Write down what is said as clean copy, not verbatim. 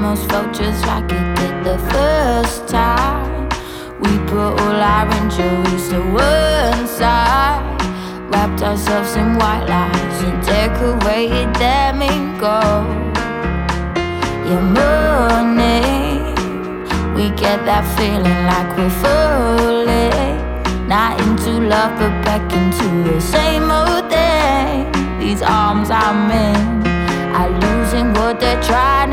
almost felt just like it did the first time. We put all our injuries to one side, wrapped ourselves in white lies and decorated them in gold. Yeah, morning, we get that feeling like we're falling, not into love but back into the same old thing. These arms I'm in are losing what they're trying